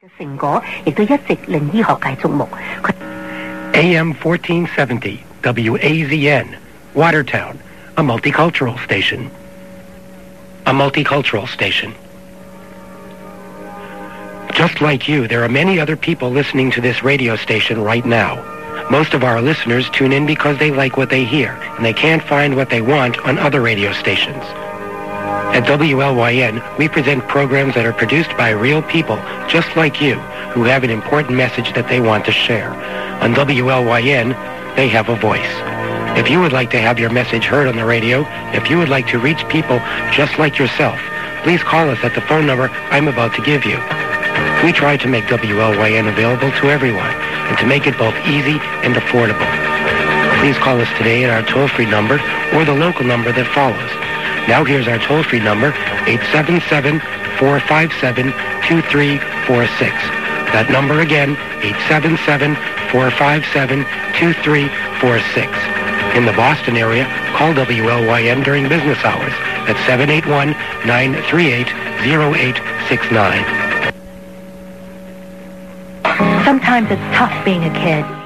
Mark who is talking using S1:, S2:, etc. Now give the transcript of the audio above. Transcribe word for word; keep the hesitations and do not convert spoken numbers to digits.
S1: A M fourteen seventy, W A Z N, Watertown, a multicultural station. A multicultural station. Just like you, there are many other people listening to this radio station right now. Most of our listeners tune in because they like what they hear, and they can't find what they want on other radio stations. At W L Y N, we present programs that are produced by real people, just like you, who have an important message that they want to share. On W L Y N, they have a voice. If you would like to have your message heard on the radio, if you would like to reach people just like yourself, please call us at the phone number I'm about to give you. We try to make W L Y N available to everyone, and to make it both easy and affordable. Please call us today at our toll-free number or the local number that follows. Now here's our toll-free number, eight seven seven, four five seven, two three four six. That number again, eight seven seven, four five seven, two three four six. In the Boston area, call W L Y N during business hours at seven eight one, nine three eight, zero eight six nine.
S2: Sometimes it's tough being a kid.